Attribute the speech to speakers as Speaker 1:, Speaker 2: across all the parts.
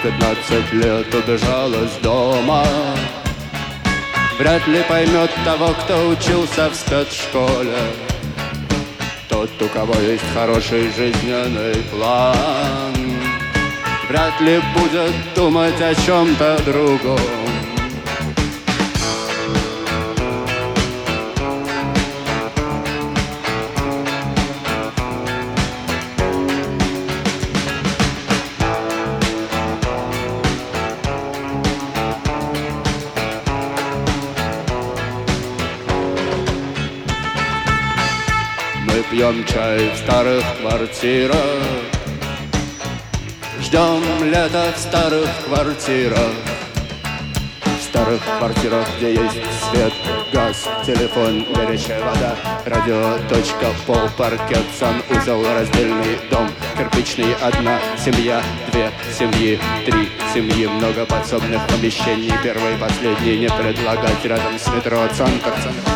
Speaker 1: 15 лет убежала с дома. Вряд ли поймет того, кто учился в спецшколе, тот, у кого есть хороший жизненный план, вряд ли будет думать о чем-то другом. Мы пьем чай в старых квартирах, ждем лета в старых квартирах. В старых квартирах, где есть свет, газ, телефон, горячая вода, радио, точка, пол, паркет, санузел, раздельный дом, кирпичный, одна семья, две семьи, три семьи, много подсобных помещений, первый и последний не предлагать рядом с метро, центр.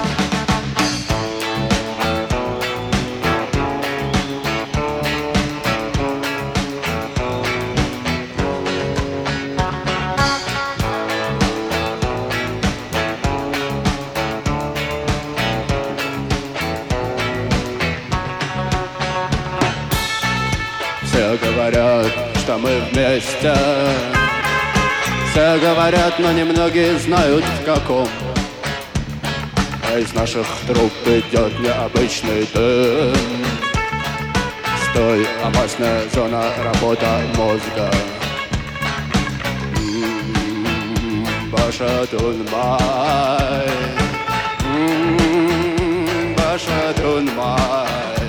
Speaker 1: Все говорят, что мы вместе, все говорят, но немногие знают в каком. А из наших труб идет необычный дым. Стой, опасная зона, работа мозга. Баша Тунмай, Баша Тунмай.